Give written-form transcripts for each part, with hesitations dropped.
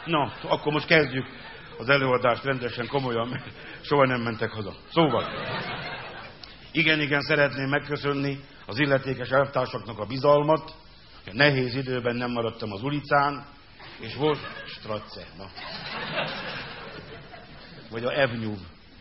Na, akkor most kezdjük az előadást rendesen, komolyan, mert soha nem mentek haza. Szóval, igen, szeretném megköszönni az illetékes elvtársaknak a bizalmat. Nehéz időben nem maradtam az ulicán, és volt Stratze, na. Vagy a Avenue.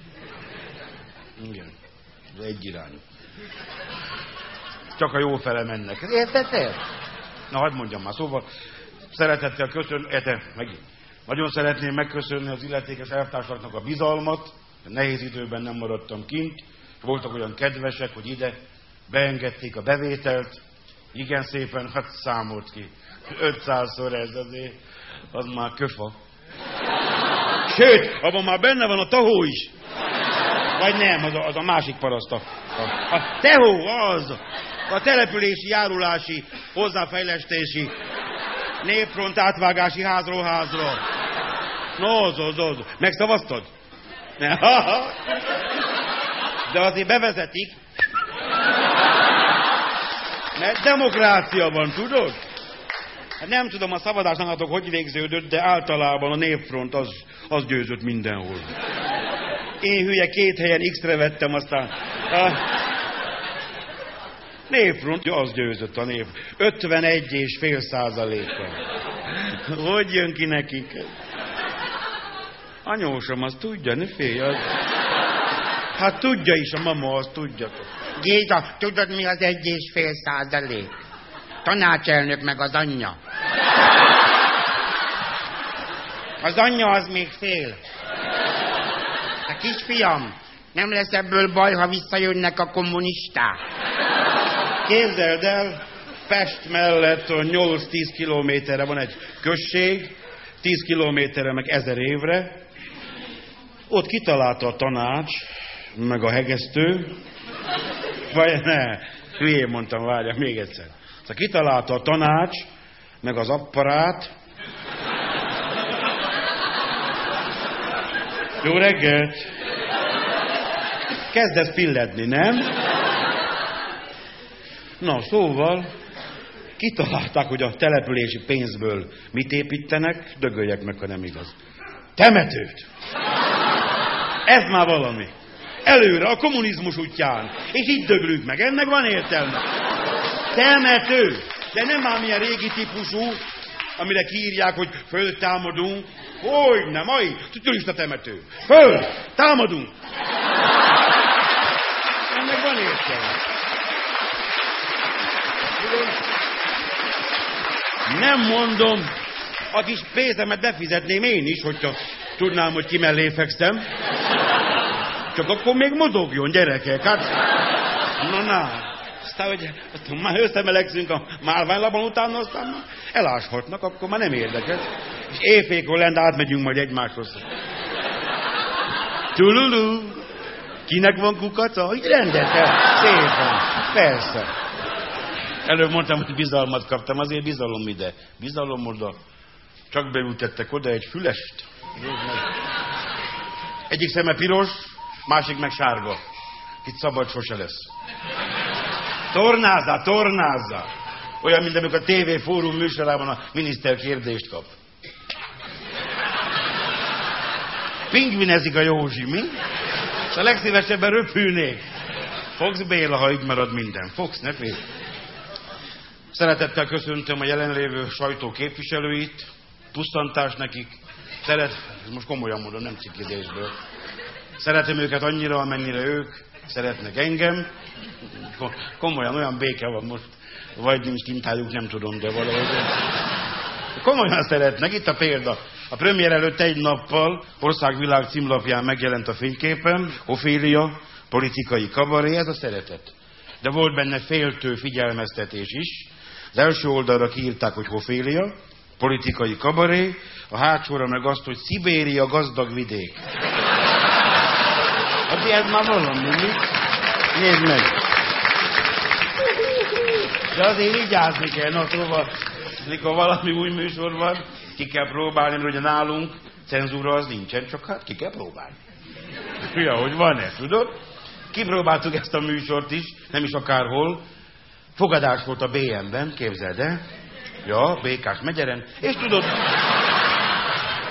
Igen, az egyirányú. Csak a jó fele mennek. Érted? Na, hadd mondjam már. Szóval, szeretettel köszönöm, megint. Nagyon szeretném megköszönni az illetékes elvtársaknak a bizalmat. Nehéz időben nem maradtam kint. Voltak olyan kedvesek, hogy ide beengedték a bevételt. Igen szépen, hát számolt ki. 500-szor ez azért, az már köfa. Sőt, abban már benne van a tahó is. Vagy nem, az a másik paraszt. A tehó, az. A települési, járulási, hozzáfejlesztési, népfront átvágási házról házra. No, az. Megszavaztad? De azért bevezetik. Mert demokrácia van, tudod? Hát nem tudom, a szavazás nálatok hogy végződött, de általában a népfront az győzött mindenhol. Én hülye 2 helyen X-re vettem, aztán... Népfront, az győzött a nép. 51,5%-kal. Hogy jön ki nekik? Anyósom, azt tudja, ne félj. Hát tudja is, a mama, azt tudjatok. Géza, tudod mi az 1,5%? Tanácselnök meg az anyja. Az anyja az még fél. A kisfiam, nem lesz ebből baj, ha visszajönnek a kommunisták. Képzeld el, Pest mellett 8-10 kilométerre van egy község, 10 kilométerre meg 1000 évre. Ott kitalálta a tanács, meg a hegesztő, vagy ne, hülyén mondtam, várjak még egyszer. Szóval kitalálta a tanács, meg az apparát. Jó reggelt! Kezdesz pilledni, nem? Na, szóval kitalálták, hogy a települési pénzből mit építenek, dögöljek meg, ha nem igaz. Temetőt! Ez már valami. Előre, a kommunizmus útján. És itt döglünk meg, ennek van értelme. Temető! De nem már milyen régi típusú, amire kiírják, hogy föltámadunk. Hogyne, mai turista temető. Föl! Támadunk! Ennek van értelme. Nem mondom, a kis pénzemet befizetném én is, hogyha tudnám, hogy ki mellé fekszem. Csak akkor még mozogjon, gyerekek. Hát, na. Aztán, hogy már összemelegszünk a málványlapon utána, aztán már eláshatnak, akkor már nem érdekes. És éjfélkor lent átmegyünk majd egymáshoz. Tululu. Kinek van kukaca? Így rendesen. Szépen. Persze. Előbb mondtam, hogy bizalmat kaptam, azért bizalom ide. Bizalom oda. Csak beültettek oda egy fülest. Egyik szeme piros, másik meg sárga. Itt szabad sose lesz. Tornázza. Olyan, mint amikor a TV Fórum műsorában a miniszter kérdést kap. Pingvinezik a Józsi, mi? És a legszívesebben röpülnék. Fogsz, Béla, ha így marad minden. Fogsz, ne félj. Szeretettel köszöntöm a jelenlévő sajtó képviselőit. Pusztantás nekik. Most komolyan mondom, nem cikkizésből. Szeretem őket annyira, amennyire ők szeretnek engem. Komolyan, olyan béke van most. Vagy nincs kintájuk, nem tudom, de valahogy. Komolyan szeretnek. Itt a példa. A premier előtt egy nappal Országvilág címlapján megjelent a fényképen. Ofélia, politikai kabaré, ez a szeretet. De volt benne féltő figyelmeztetés is. Az első oldalra kiírták, hogy Ofélia, politikai kabaré, a hátsóra meg azt, hogy Szibéria gazdag vidék. Hát ez már valami, mi? Nézd meg! De azért vigyázni kell, na szóval, mikor valami új műsor van, ki kell próbálni, mert ugye nálunk cenzúra az nincsen, csak hát ki kell próbálni. Ja, hogy van ez, tudod? Kipróbáltuk ezt a műsort is, nem is akárhol. Fogadás volt a BM-ben, képzeld el. Ja, Békás megyeren. És tudod,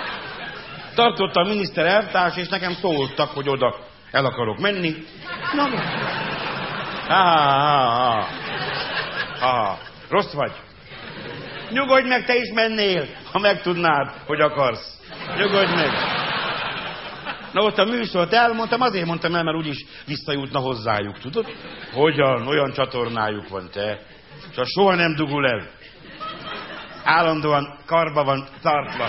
Tartotta a miniszter elvtárs, és nekem szóltak, hogy oda el akarok menni. Na, rossz vagy. Nyugodj meg, te is mennél, ha megtudnád, hogy akarsz. Nyugodj meg. Na ott a műsort elmondtam, azért mondtam el, mert úgyis visszajutna hozzájuk, tudod? Hogyan? Olyan csatornájuk van, te. És soha nem dugul el. Állandóan karba van tartva.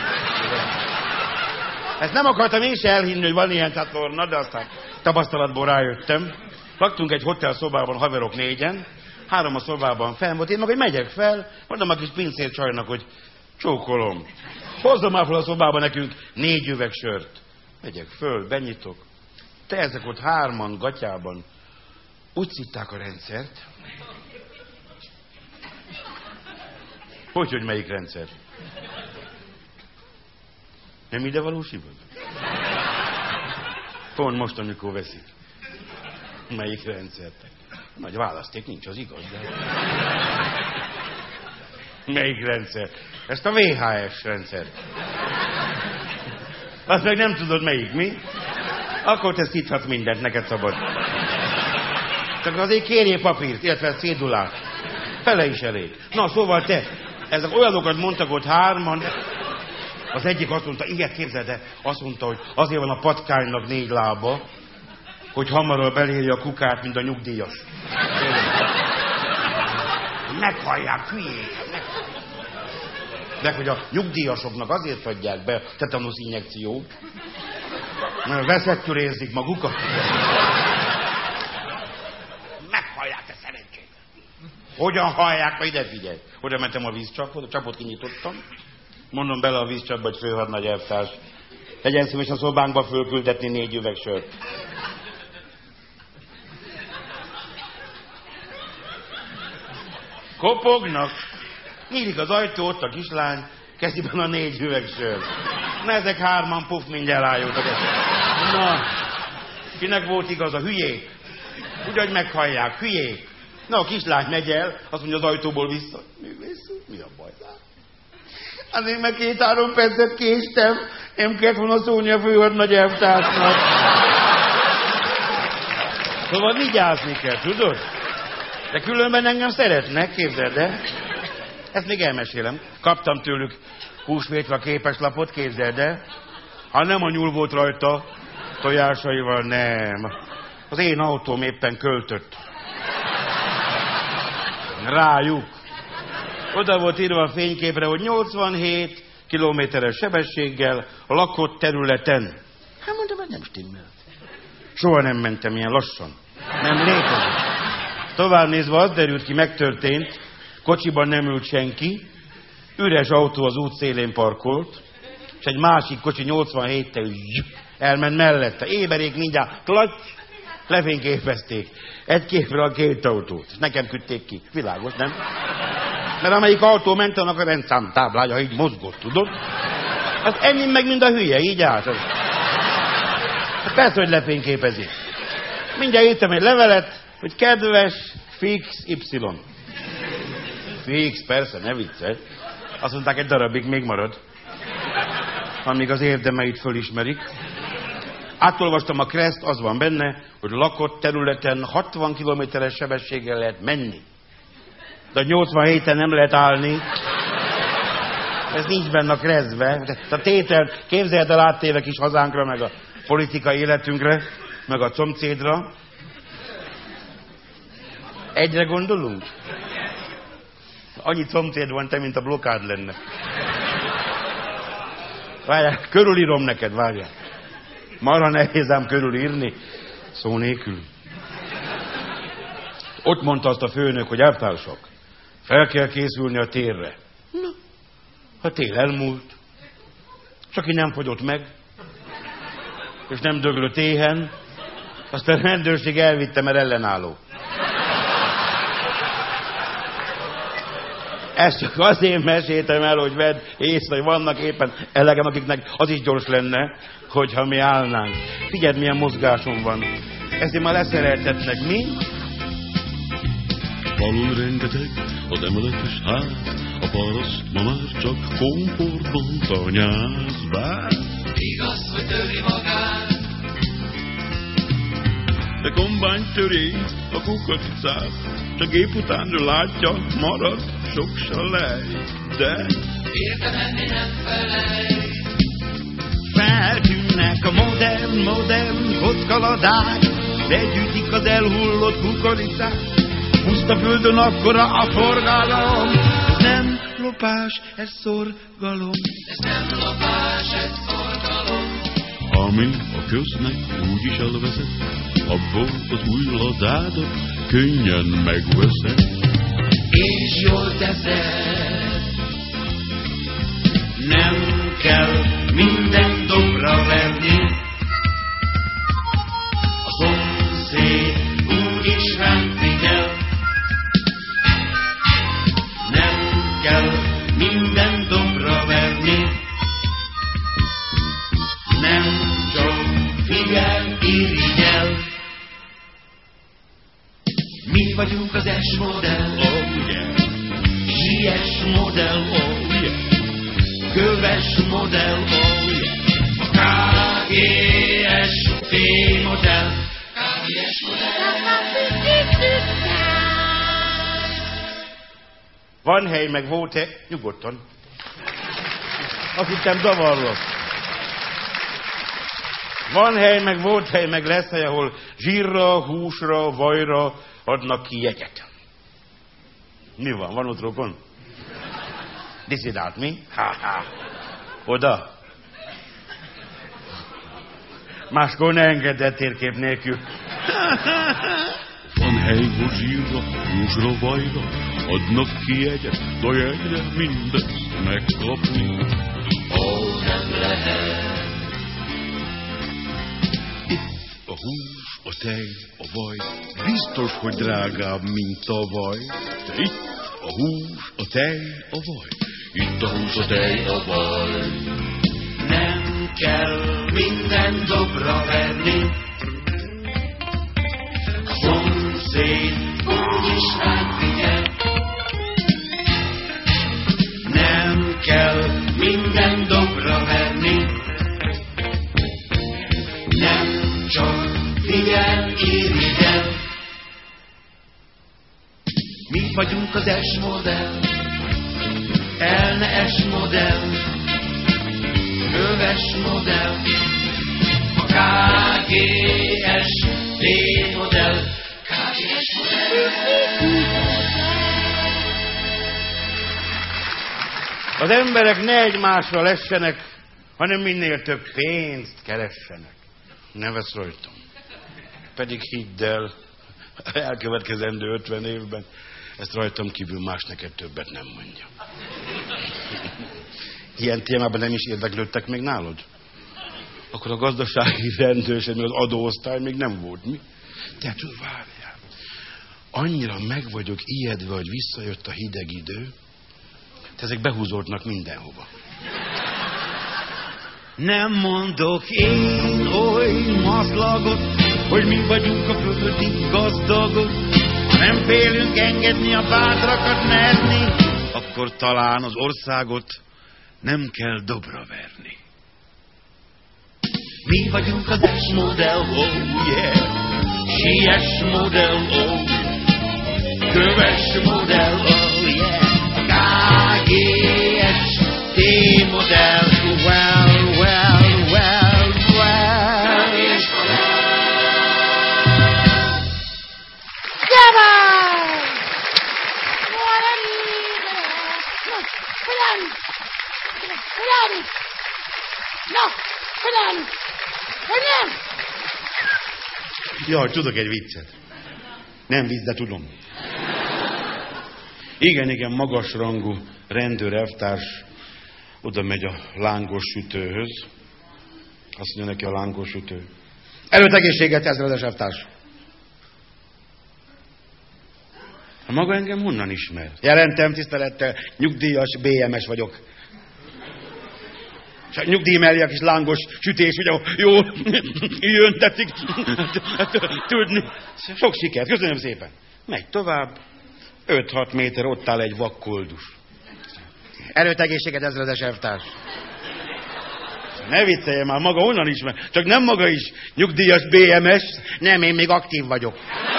Ezt nem akartam én se elhinni, hogy van ilyen csatorna, de aztán tapasztalatból rájöttem. Laktunk egy hotel szobában, haverok 4-en, 3 a szobában fenn volt, én meg, hogy megyek fel, mondom a kis pincér csajnak, hogy csókolom. Hozzam már fel a szobába nekünk 4 üveg sört. Megyek föl, benyitok. Te ezek ott 3-an gatyában úgy szitták a rendszert. Hogy melyik rendszer? Nem ide valósítod? Pont most, amikor veszik. Melyik rendszert? Nagy választék nincs, az igaz, de... Melyik rendszer? Ezt a VHS rendszert. Azt meg nem tudod melyik, mi? Akkor te szíthatsz mindent, neked szabad. Csak azért kérjél papírt, illetve cédulát. Fele is elég. Na, szóval te, ezek olyanokat mondtak ott 3-an, az egyik azt mondta, ilyet képzeld el, azt mondta, hogy azért van a patkánynak 4 lába, hogy hamarabb elérje a kukát, mint a nyugdíjas. Meghallják, hülyék. De hogy a nyugdíjasoknak azért adják be tetanusz injekciót, mert veszettül érzik magukat. Meghallják, te szerencsét. Hogyan hallják? Ma ide figyelj. Oda mentem a vízcsapot, a csapot kinyitottam. Mondom bele a vízcsapba, hogy főhadnagy elvtárs. Legyen szíves a szobánkba fölküldetni 4 üveg sört. Kopognak. Nyílik az ajtó, ott a kislány, kezében a 4 üveg sör. Na ezek 3-an puf, mindjárt rájöttek. Na, kinek volt igaz, a hülyék? Ugyan meghallják, hülyék. Na a kislány megy el, azt mondja az ajtóból vissza. Mi a baj? Azért meg 2-3 percet késtem, nem kellett volna szólni a főhadnagy elvtársnak. Szóval vigyázni kell, tudod? De különben engem szeretnek, képzeld el. Ezt még elmesélem. Kaptam tőlük húsvétra képeslapot, képzeld el. Ha nem a nyúl volt rajta, tojásaival nem. Az én autóm éppen költött. Rájuk. Oda volt írva a fényképre, hogy 87 kilométeres sebességgel a lakott területen. Hát mondom, hogy nem stimmel. Soha nem mentem ilyen lassan. Nem létezik. Tovább nézve az derült ki, megtörtént, kocsiban nem ült senki, üres autó az út szélén parkolt, és egy másik kocsi 87-tel elment mellette. Éberék mindjárt, klacs, lefényképezték. Egy képre a 2 autót. És nekem küldték ki. Világos, nem? Mert amelyik autó ment, annak a rendszámtáblája így mozgott, tudod? Hát ennyi meg mind a hülye, így állt. Hát persze, hogy lefényképezik. Mindjárt írtam egy levelet, hogy kedves Fix Y. Fix, persze, ne viccelj. Azt mondták, egy darabig még marad. Amíg az érdemeit fölismerik. Átolvastam a kreszt, az van benne, hogy lakott területen 60 kilométeres sebességgel lehet menni. De 87-en nem lehet állni. Ez nincs benne a kresztbe. A tétel, képzeld el áttéve kis hazánkra, meg a politikai életünkre, meg a comcédra. Egyre gondolunk? Annyi comcéd van te, mint a blokkád lenne. Várjál, körülírom neked, várjál. Marha nehéz ám körülírni, szó nélkül. Ott mondta azt a főnök, hogy elvtársak, fel kell készülni a térre. Na, a tél elmúlt, csak aki nem fogyott meg, és nem döglött éhen, azt a rendőrség elvitte, mert ellenálló. Ezt csak azért meséltem el, hogy vedd észre, hogy vannak éppen elegem, akiknek az is gyors lenne, hogyha mi állnánk. Figyeld, milyen mozgásom van. Ezért már leszereltetnek, mi? Falun rengeteg az emeletes ház, a paraszt ma már csak komfortban tanyáz. Bár igaz, hogy töri magát. De kombány töri a kukoricát, csak gép utánra látja, marad sok salej, de Érte menni nem felej. Feltűnnek a modern kockaladák, de gyűjtik az elhullott kukoricát. Puszta földön akkora a forgalom, ez nem lopás, ez szorgalom. Ez nem lopás, ez szorgalom. ami a köznek úgy is elvezet, abból az új ladádat könnyen megveszed. És jól teszed. Nem kell minden dobra verni, a szomszéd úgyis ránk figyel. Nem kell minden dobra verni, nem csak figyel, irigyel. Mi vagyunk az S-modell, Oh yeah, Zsies modell, oh yeah, Köves modell, oh yeah, a KGS T-modell, KGS modell. Van hely, meg volt hely. Nyugodtan. Azt hittem zavarlak. Van hely, meg volt hely, meg lesz hely, ahol zsírra, húsra, vajra adnak ki jegyet. Mi van? Van ott rokon? Diszidált mi? Ha-ha. Oda. Máskor ne engedd el térkép nélkül. van hely, hogy zsírra, húsra, vajra, adnak ki jegyet, de jegyre mindezt megkapni. Ó, nem lehet. A hús, a tej, a vaj, biztos, hogy drágább, mint a vaj. De itt a hús, a tej, a vaj, itt a hús, a tej, a vaj. nem kell minden dobra verni, a szomszéd úgyis ránk figyel. Nem kell minden dobra verni, nem csak figyel, irigyel. Mi vagyunk az S-modell, el ne S-modell, Köves modell, a KGS T-modell, KGS modell. Az emberek ne egymásra lessenek, hanem minél több pénzt keressenek. Ne vesz rajtam. Pedig hidd el, elkövetkezendő 50 évben ezt rajtam kívül más neked többet nem mondja. Ilyen témában nem is érdeklődtek még nálad? Akkor a gazdasági rendőrség, meg az adóosztály még nem volt, mi? Tehát várjál. Annyira meg vagyok ijedve, hogy visszajött a hideg idő, ezek behúzódnak mindenhova. Nem mondok én oly maszlagot, hogy mi vagyunk a földi gazdagok. Ha nem félünk engedni a bátrakat merni, akkor talán az országot nem kell dobra verni. Mi vagyunk az S-modell, oh yeah, Zsies modell, oh yeah, Köves modell, oh yeah, KGS T-modell, well, well, well, well. KGS modell. Jaj, tudok egy viccet. Nem vicc, de tudom. Igen, magasrangú rendőr elvtárs oda megy a lángos sütőhöz. Azt mondja neki a lángos sütő: előtt egészséget, ezredes elvtárs. Maga engem honnan ismer? Jelentem tisztelettel, nyugdíjas BMS vagyok. És a nyugdíj mellé a kis lángos sütés, ugye jól jöntetik. Tudni. Sok sikert, köszönöm szépen. Megy tovább, 5-6 méter ott áll egy vakkoldus. Előtt egészséget, ezredes elvtárs. Ne viccelje már, maga onnan ismer. Csak nem maga is nyugdíjas BMS. Nem, én még aktív vagyok.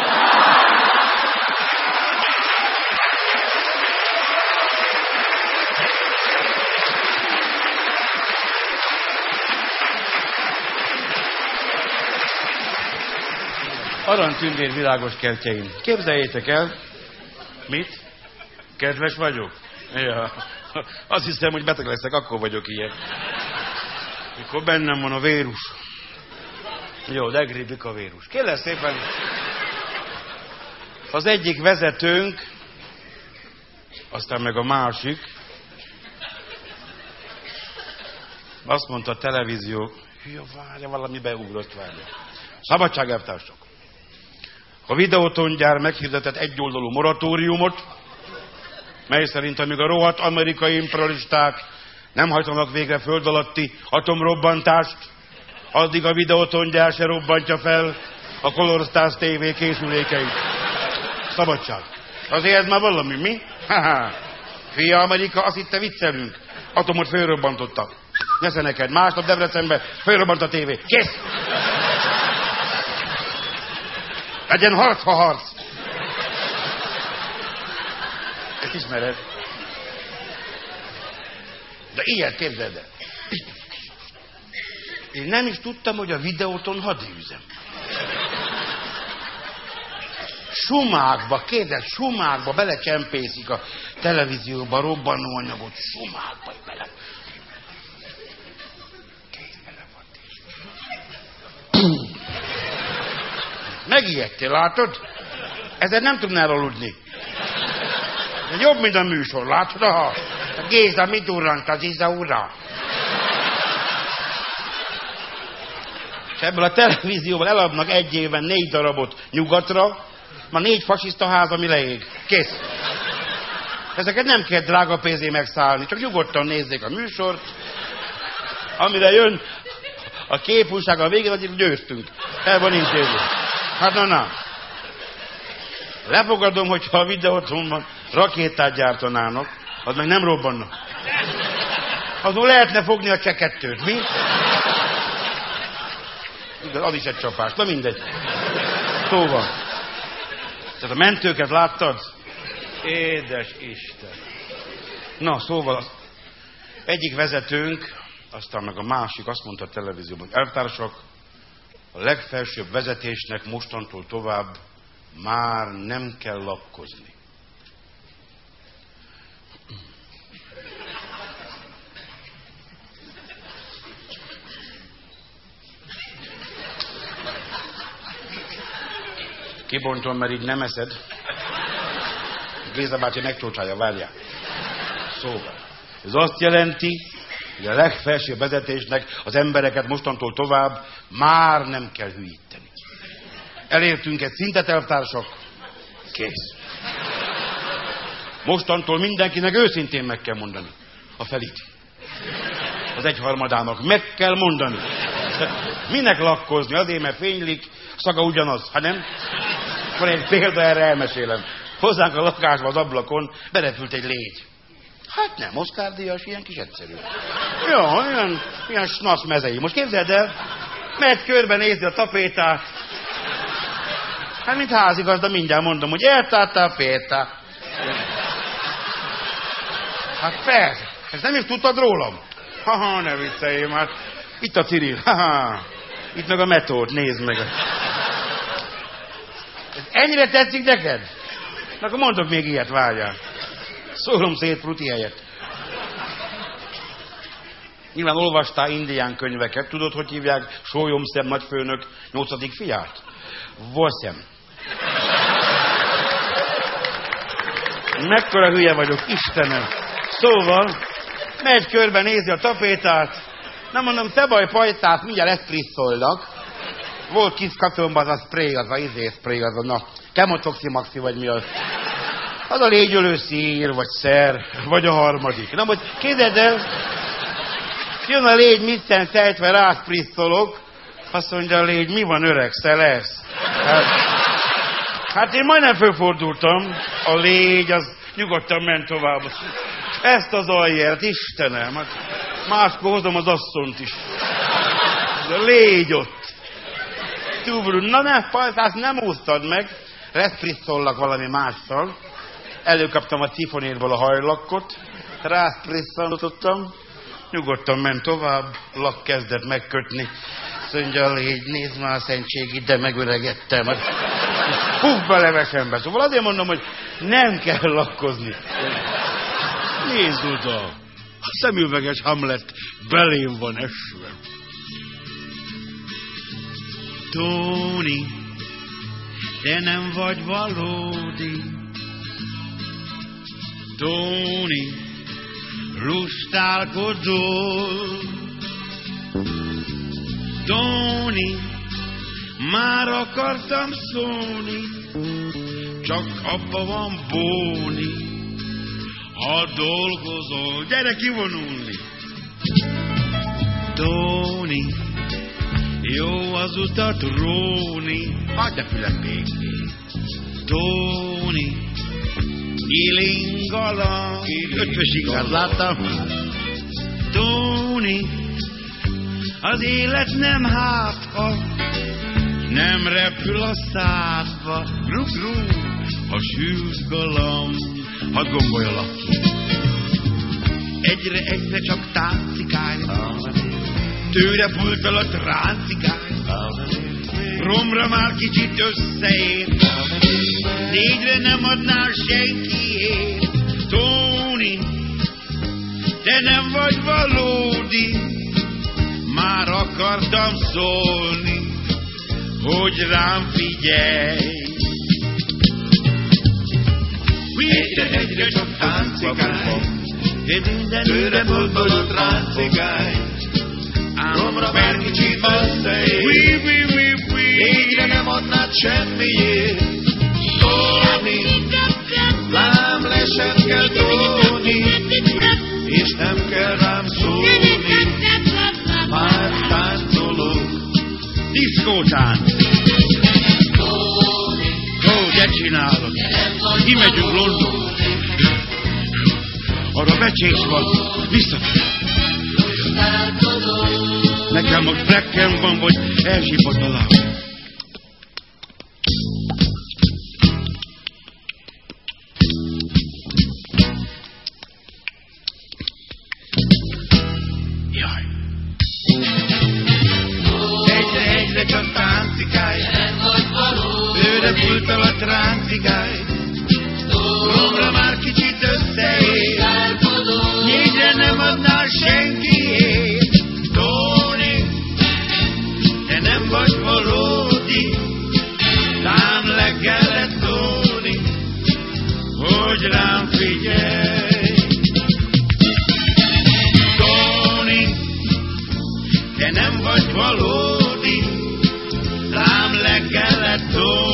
Aranytündér világos kertjeim. Képzeljétek el. Mit? Kedves vagyok? Ja. Azt hiszem, hogy beteg leszek, akkor vagyok ilyen. Mikor bennem van a vírus. Jó, legribik a vírus. Kérlek szépen, az egyik vezetőnk, aztán meg a másik, azt mondta a televízió, hülye, várja, valami beugrott, várja. Szabadságelvtársak. A Videótongyár meghirdetett egyoldalú moratóriumot, mely szerint amíg a rohadt amerikai imperialisták nem hajtanak végre föld alatti atomrobbantást, addig a Videótongyár se robbantja fel a Color Stars TV készülékeit. Szabadság. Azért ez már valami, mi? Fia Amerika, azt hitte viccelünk. Atomot fölrobbantottak. Nesze neked, másnap Debrecenben fölrobbant a tévé. Kész! Legyen harc, ha harc. Ezt ismered. De ilyet képzeld el. Én nem is tudtam, hogy a Videóton hadüzem. Sumákba, képzeld, sumákba belecsempészik a televízióba robbanóanyagot. Sumákba bele. Megijedtél, látod? Ezen nem tudnál aludni. De jobb, mint a műsor, látod? Aha. A Géza mit durrant az Izaura? És ebből a televízióval eladnak egy évben 4 darabot nyugatra, ma 4 fasiszta ház, ami leég. Kész. Ezeket nem kell drága pénzé megszállni, csak nyugodtan nézzék a műsort, amire jön a képújság a végén, hogy győztünk. El van intéző. Hát na. Lefogadom, hogyha a Videótonban rakétát gyártanának, az meg nem robbannak. Azon lehetne fogni a csekettőt, mi? De az is egy csapás, na mindegy. Szóval. Tehát a mentőket láttad? Édes Isten. Na, szóval egyik vezetőnk, aztán meg a másik azt mondta a televízióban, hogy elvtársak, a legfelsőbb vezetésnek mostantól tovább már nem kell lakkozni. Kibontom, mert így nem eszed. Géza bácsi megcsócsálja, várjál. Szóval, ez azt jelenti, hogy a legfelsőbb vezetésnek az embereket mostantól tovább már nem kell hülyíteni. Elértünk egy szintet, elvtársak. Kész. Mostantól mindenkinek őszintén meg kell mondani a felit. Az 1/3 meg kell mondani. Minek lakkozni? Azért, mert fénylik, szaga ugyanaz, ha nem? Van egy példa, erre elmesélem. Hozzánk a lakásba az ablakon berepült egy légy. Hát nem, Oscar-díjas, ilyen kis egyszerű. Jó, ilyen snasz mezei. Most képzeld el, megy körbenézni a tapétát. Hát, mint házigazda, mindjárt mondom, hogy eltapéta. Hát persze, ezt nem is tudtad rólam. Haha, ne vicceljél már. Itt a Cyril, haha. Itt meg a Metód, nézd meg. Ez ennyire tetszik neked? Na, akkor mondok még ilyet, várjál. Szólom szét Pruti helyett. Nyilván olvastál indián könyveket. Tudod, hogy hívják Sólyomszem nagyfőnök 8. fiát? Voszem. Mekkora hülye vagyok, Istenem. Szóval, megy körbe, nézi a tapétát. Nem mondom, te baj, pajtát, mindjárt eszprisszolnak. Volt kis katonban az a spray, az a spray, az a kemotoximaxi, vagy mi az. Az a légyölő szír, vagy szer, vagy a harmadik. Na, hogy képzeld el, jön a légy, mitten tejtve, rászprisszolok, azt mondja a légy, mi van, öregszel lesz? Hát én majdnem fölfordultam, a légy, az nyugodtan ment tovább. Ezt az aljért, Istenem, hát Máskor hozom az asszonyt is. De légy ott. Na ne, pajtász, nem úsztad meg. Reszprisszollak valami mással. Előkaptam a szifonétból a hajlakkot. Rásprisszantottam. Nyugodtan ment tovább. Lak kezdett megkötni. Azt mondja, légy, nézd már a szentség, ide megöregettem. Puff be levesembe. Szóval azért mondom, hogy nem kell lakkozni. Nézd oda! A szemüveges Hamlet belém van esve. Tóni, te nem vagy valódi. Tóni, lustálkodol. Tóni, már akartam szólni, csak abba van bóni, ha dolgozol. Gyere kivonulni! Tóni, jó az utat róni. Hagyj a fület békén. Tóni, ilingala. Ötvös igaz, láttam? Tóni, az élet nem hátha, nem repül a szádba. Rug, a sűrűs galamb. Hadd gomboljalak ki. Egyre csak táncikálj, tőle pult alatt ráncikálj. Romra már kicsit összeér, négyre nem adnál senkiért. Tóni, te nem vagy valódi, már akartam szólni, hogy rám figyelj. Egyre csak táncikálj, tőle pult alatt ráncikálj. Romra már kicsit összeér, négyre nem adnád semmiért. Tóni, lám le sem kell tóni, és nem kell rám szólni, már táncolok. Diszkótánc! Ó, de csinálod! Kimegyünk Londonba! Arra becsész van, visszafelé! Nekem most flekken van, vagy elsípott a láb. Jaj! Egyre csak táncikálj, tőle pult alatt ráncikálj. Romra már kicsit összeér, négyre nem adnál senkiért. Tóni, te nem vagy valódi, rám le kellett szólni, hogy rám figyelj. Tóni, te nem vagy valódi, rám le kellett szólni,